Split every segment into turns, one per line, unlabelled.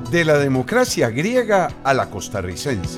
De la democracia griega a la costarricense.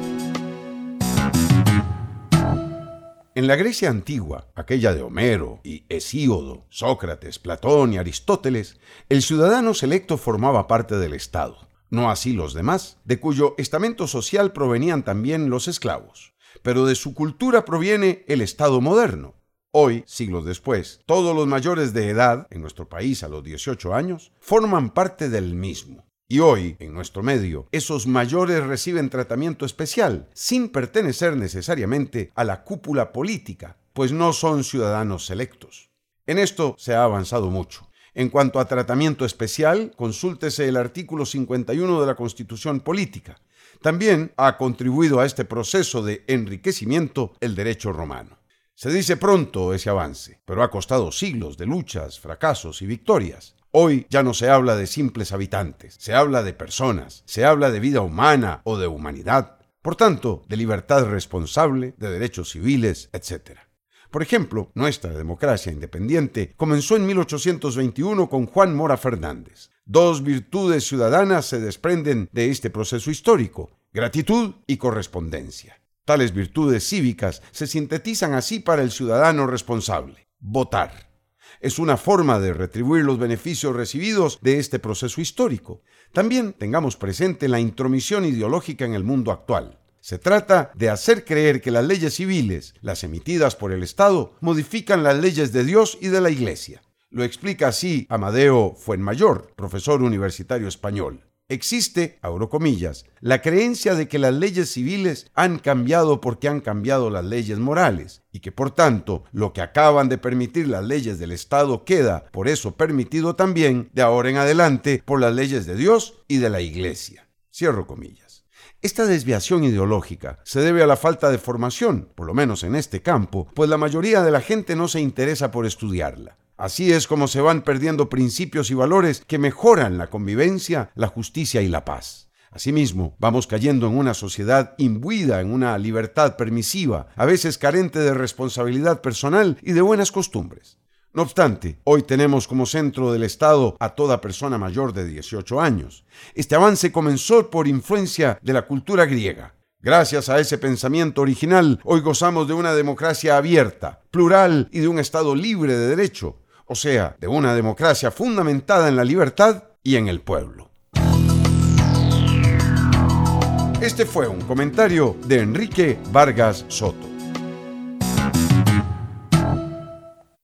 En la Grecia antigua, aquella de Homero y Hesíodo, Sócrates, Platón y Aristóteles, el ciudadano selecto formaba parte del Estado. No así los demás, de cuyo estamento social provenían también los esclavos. Pero de su cultura proviene el Estado moderno. Hoy, siglos después, todos los mayores de edad, en nuestro país a los 18 años, forman parte del mismo. Y hoy, en nuestro medio, esos mayores reciben tratamiento especial, sin pertenecer necesariamente a la cúpula política, pues no son ciudadanos selectos. En esto se ha avanzado mucho. En cuanto a tratamiento especial, consúltese el artículo 51 de la Constitución Política. También ha contribuido a este proceso de enriquecimiento el derecho romano. Se dice pronto ese avance, pero ha costado siglos de luchas, fracasos y victorias. Hoy ya no se habla de simples habitantes, se habla de personas, se habla de vida humana o de humanidad, por tanto, de libertad responsable, de derechos civiles, etc. Por ejemplo, nuestra democracia independiente comenzó en 1821 con Juan Mora Fernández. Dos virtudes ciudadanas se desprenden de este proceso histórico: gratitud y correspondencia. Tales virtudes cívicas se sintetizan así para el ciudadano responsable: votar. Es una forma de retribuir los beneficios recibidos de este proceso histórico. También tengamos presente la intromisión ideológica en el mundo actual. Se trata de hacer creer que las leyes civiles, las emitidas por el Estado, modifican las leyes de Dios y de la Iglesia. Lo explica así Amadeo Fuenmayor, profesor universitario español. Existe, abro comillas, la creencia de que las leyes civiles han cambiado porque han cambiado las leyes morales y que, por tanto, lo que acaban de permitir las leyes del Estado queda, por eso, permitido también, de ahora en adelante, por las leyes de Dios y de la Iglesia. Cierro comillas. Esta desviación ideológica se debe a la falta de formación, por lo menos en este campo, pues la mayoría de la gente no se interesa por estudiarla. Así es como se van perdiendo principios y valores que mejoran la convivencia, la justicia y la paz. Asimismo, vamos cayendo en una sociedad imbuida en una libertad permisiva, a veces carente de responsabilidad personal y de buenas costumbres. No obstante, hoy tenemos como centro del Estado a toda persona mayor de 18 años. Este avance comenzó por influencia de la cultura griega. Gracias a ese pensamiento original, hoy gozamos de una democracia abierta, plural y de un Estado libre de derecho, o sea, de una democracia fundamentada en la libertad y en el pueblo. Este fue un comentario de Enrique Vargas Soto.